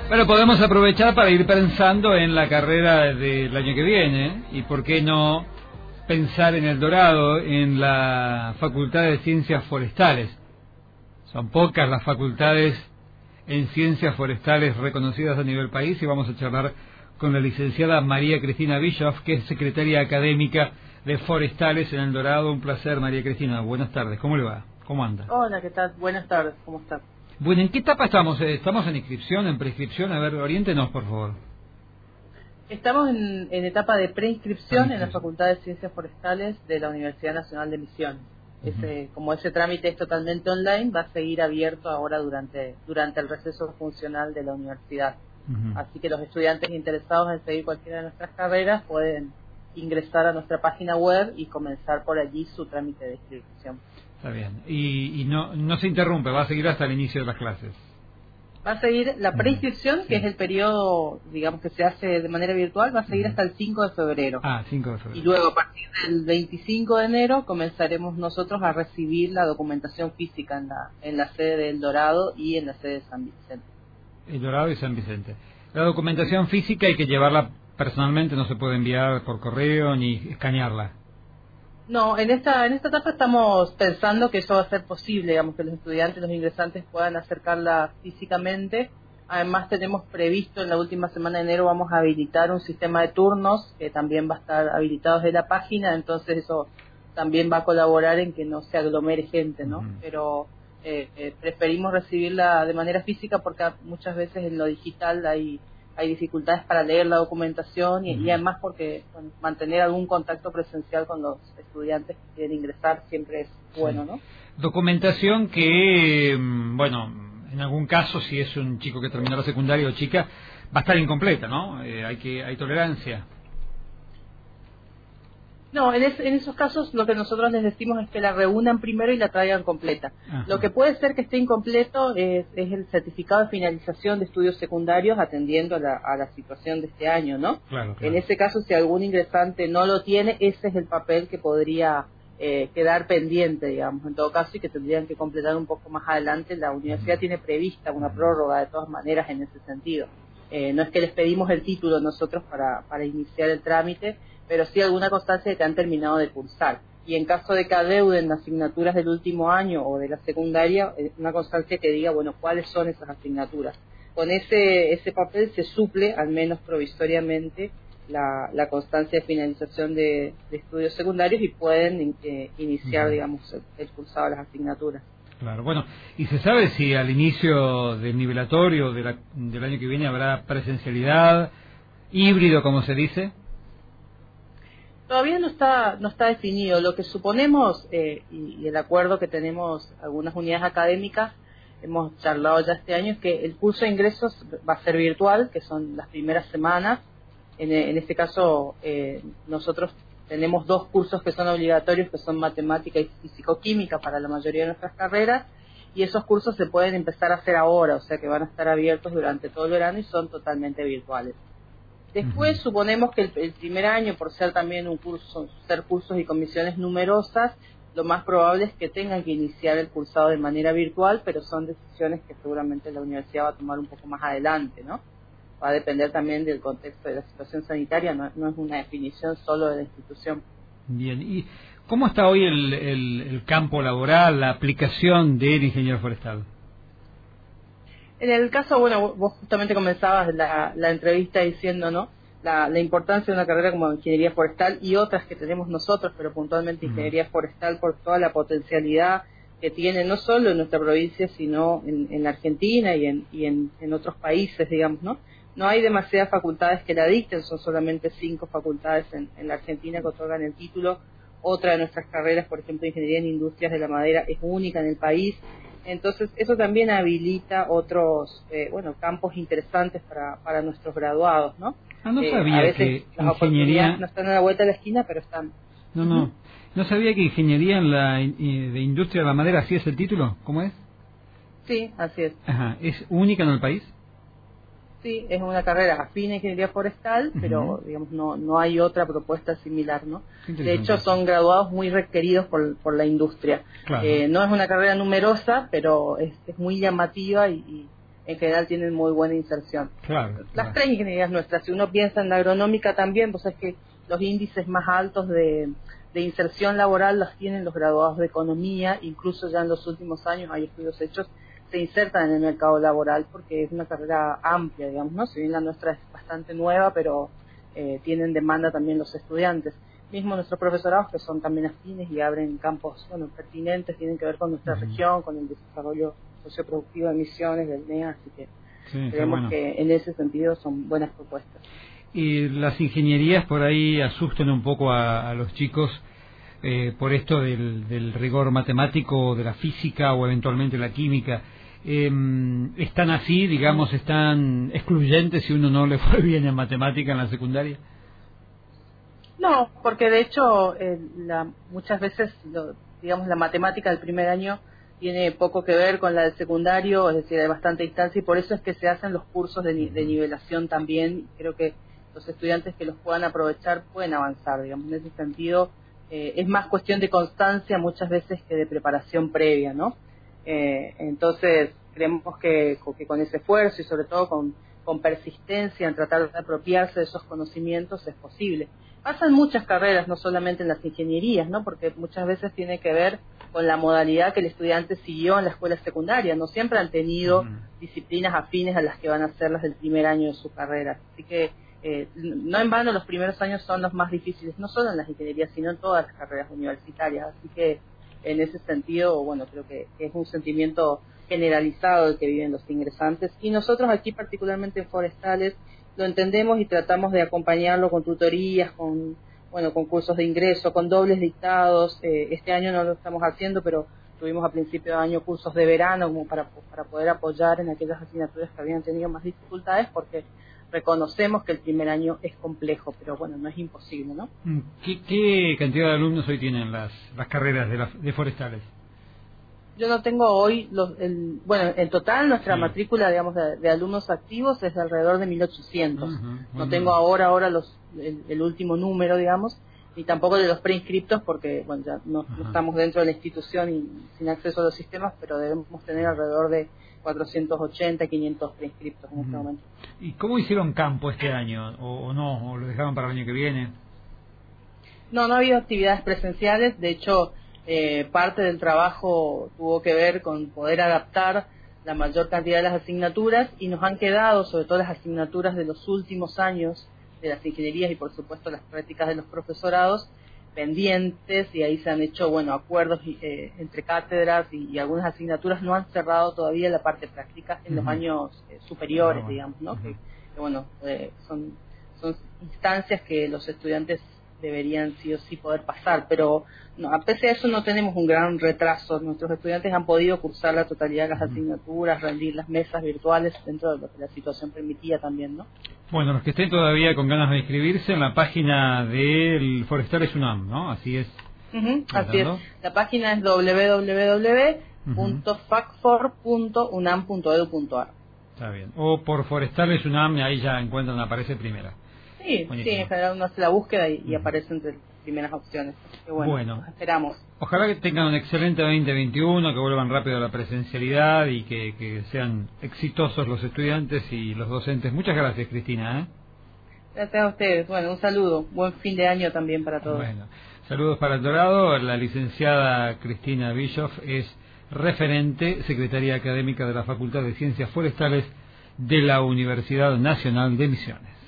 Bueno, podemos aprovechar para ir pensando en la carrera del año que viene, y por qué no pensar en El Dorado, en la Facultad de Ciencias Forestales. Son pocas las facultades en ciencias forestales reconocidas a nivel país, y vamos a charlar con la licenciada María Cristina Bischoff, que es secretaria académica de Forestales en El Dorado. Un placer, María Cristina. Buenas tardes. ¿Cómo le va? ¿Cómo anda? Hola, ¿qué tal? Buenas tardes, ¿cómo estás? Bueno, ¿en qué etapa estamos? ¿Estamos en inscripción, en prescripción? A ver, oriéntenos, por favor. Estamos en etapa de preinscripción en la Facultad de Ciencias Forestales de la Universidad Nacional de Misiones. Como ese trámite es totalmente online, va a seguir abierto ahora durante el receso funcional de la universidad. Así que los estudiantes interesados en seguir cualquiera de nuestras carreras pueden ingresar a nuestra página web y comenzar por allí su trámite de inscripción. Está bien. Y no se interrumpe, va a seguir hasta el inicio de las clases. Va a seguir la preinscripción, que es el periodo, digamos, que se hace de manera virtual, va a seguir hasta el 5 de febrero. 5 de febrero. Y luego, a partir del 25 de enero, comenzaremos nosotros a recibir la documentación física en la sede de El Dorado y en la sede de San Vicente. El Dorado y San Vicente. La documentación física hay que llevarla personalmente, no se puede enviar por correo ni escanearla. No, en esta etapa estamos pensando que eso va a ser posible, digamos, que los estudiantes, los ingresantes puedan acercarla físicamente. Además tenemos previsto en la última semana de enero vamos a habilitar un sistema de turnos que también va a estar habilitado desde la página, entonces eso también va a colaborar en que no se aglomere gente, ¿no? Pero preferimos recibirla de manera física porque muchas veces en lo digital hay dificultades para leer la documentación y además porque mantener algún contacto presencial con los estudiantes que quieren ingresar siempre es bueno, ¿no? Documentación que, bueno, en algún caso, si es un chico que terminó la secundaria o chica, va a estar incompleta, ¿no? Hay tolerancia. No, en esos casos lo que nosotros les decimos es que la reúnan primero y la traigan completa. Ajá. Lo que puede ser que esté incompleto es el certificado de finalización de estudios secundarios atendiendo a la situación de este año, ¿no? Claro. En ese caso, si algún ingresante no lo tiene, ese es el papel que podría quedar pendiente, digamos, en todo caso, y que tendrían que completar un poco más adelante. La universidad tiene prevista una prórroga de todas maneras en ese sentido. No es que les pedimos el título nosotros para iniciar el trámite, pero sí alguna constancia de que han terminado de cursar. Y en caso de que adeuden asignaturas del último año o de la secundaria, una constancia que diga, bueno, cuáles son esas asignaturas. Con ese papel se suple, al menos provisoriamente, la constancia de finalización de estudios secundarios y pueden iniciar, digamos, el cursado de las asignaturas. Claro, bueno, ¿y se sabe si al inicio del nivelatorio del año que viene habrá presencialidad, híbrido, como se dice? Todavía no está definido. Lo que suponemos, y el acuerdo que tenemos algunas unidades académicas, hemos charlado ya este año, es que el curso de ingresos va a ser virtual, que son las primeras semanas. En este caso, nosotros tenemos 2 cursos que son obligatorios, que son matemática y fisicoquímica para la mayoría de nuestras carreras, y esos cursos se pueden empezar a hacer ahora, o sea que van a estar abiertos durante todo el verano y son totalmente virtuales. Después suponemos que el primer año, por ser también ser cursos y comisiones numerosas, lo más probable es que tengan que iniciar el cursado de manera virtual, pero son decisiones que seguramente la universidad va a tomar un poco más adelante, ¿no? Va a depender también del contexto de la situación sanitaria, no es una definición solo de la institución. Bien, ¿y cómo está hoy el campo laboral, la aplicación del ingeniero forestal? En el caso, bueno, vos justamente comenzabas la entrevista diciendo, ¿no?, la importancia de una carrera como ingeniería forestal y otras que tenemos nosotros, pero puntualmente ingeniería forestal por toda la potencialidad que tiene, no solo en nuestra provincia, sino en la Argentina y en otros países, digamos, ¿no? No hay demasiadas facultades que la dicten, son solamente 5 facultades en la Argentina que otorgan el título. Otra de nuestras carreras, por ejemplo, ingeniería en industrias de la madera, es única en el país. Entonces, eso también habilita otros campos interesantes para nuestros graduados, ¿no? No sabía a veces que las oportunidades no están a la vuelta de la esquina, pero están. No sabía que ingeniería de industria de la madera, ¿así es el título? ¿Cómo es? Sí, así es. Ajá. ¿Es única en el país? Sí, es una carrera afín a ingeniería forestal, pero digamos no hay otra propuesta similar, ¿no? De hecho, son graduados muy requeridos por la industria. Claro. No es una carrera numerosa, pero es muy llamativa y en general tienen muy buena inserción. Claro, Las tres ingenierías nuestras, si uno piensa en la agronómica también, pues es que los índices más altos de inserción laboral los tienen los graduados de economía, incluso ya en los últimos años hay estudios hechos, se insertan en el mercado laboral porque es una carrera amplia, digamos, ¿no? Si bien la nuestra es bastante nueva, pero tienen demanda también los estudiantes. Mismo nuestros profesorados, que son también afines y abren campos, bueno, pertinentes, tienen que ver con nuestra región, con el desarrollo socioproductivo de Misiones, del NEA, así que creemos que en ese sentido son buenas propuestas. Y las ingenierías por ahí asustan un poco a los chicos por esto del rigor matemático, de la física o eventualmente la química. ¿Están así, digamos, están excluyentes si uno no le fue bien en matemática en la secundaria? No, porque de hecho muchas veces, digamos, la matemática del primer año tiene poco que ver con la del secundario, es decir, hay bastante distancia y por eso es que se hacen los cursos de nivelación también. Creo que los estudiantes que los puedan aprovechar pueden avanzar, digamos, en ese sentido. Es más cuestión de constancia muchas veces que de preparación previa, ¿no? Entonces, creemos que con ese esfuerzo y sobre todo con persistencia en tratar de apropiarse de esos conocimientos es posible. Pasan muchas carreras, no solamente en las ingenierías, ¿no? Porque muchas veces tiene que ver con la modalidad que el estudiante siguió en la escuela secundaria. No siempre han tenido disciplinas afines a las que van a ser las del primer año de su carrera. Así que no en vano los primeros años son los más difíciles, no solo en las ingenierías, sino en todas las carreras universitarias. Así que en ese sentido, bueno, creo que es un sentimiento generalizado el que viven los ingresantes. Y nosotros aquí, particularmente en Forestales, lo entendemos y tratamos de acompañarlo con tutorías, con cursos de ingreso, con dobles dictados. Este año no lo estamos haciendo, pero tuvimos a principio de año cursos de verano como para poder apoyar en aquellas asignaturas que habían tenido más dificultades, porque reconocemos que el primer año es complejo, pero bueno, no es imposible, ¿no? ¿Qué cantidad de alumnos hoy tienen las carreras de Forestales? Yo no tengo hoy, en total nuestra matrícula, digamos, de alumnos activos es de alrededor de 1.800. No tengo ahora el último número, digamos, ni tampoco de los preinscriptos, porque bueno, ya no estamos dentro de la institución y sin acceso a los sistemas, pero debemos tener alrededor de 480, 500 preinscriptos en este momento. ¿Y cómo hicieron campo este año? ¿O no? ¿O lo dejaron para el año que viene? No ha habido actividades presenciales. De hecho, parte del trabajo tuvo que ver con poder adaptar la mayor cantidad de las asignaturas y nos han quedado, sobre todo las asignaturas de los últimos años de las ingenierías y por supuesto las prácticas de los profesorados pendientes, y ahí se han hecho acuerdos entre cátedras y algunas asignaturas no han cerrado todavía la parte práctica en los años superiores, digamos, ¿no? Que son instancias que los estudiantes deberían sí o sí poder pasar, pero a pesar de eso no tenemos un gran retraso. Nuestros estudiantes han podido cursar la totalidad de las asignaturas, rendir las mesas virtuales dentro de lo que la situación permitía también, ¿no? Bueno, los que estén todavía con ganas de inscribirse en la página del Forestales UNAM, ¿no? Así es. Así es. La página es www.facfor.unam.edu.ar. Está bien. O por Forestales UNAM, ahí ya encuentran, aparece primera. Sí, en general uno hace la búsqueda y aparece entre las primeras opciones. Que bueno, esperamos. Ojalá que tengan un excelente 2021, que vuelvan rápido a la presencialidad y que sean exitosos los estudiantes y los docentes. Muchas gracias, Cristina. Gracias a ustedes. Bueno, un saludo. Buen fin de año también para todos. Bueno, saludos para El Dorado. La licenciada Cristina Bischoff es referente, secretaria académica de la Facultad de Ciencias Forestales de la Universidad Nacional de Misiones.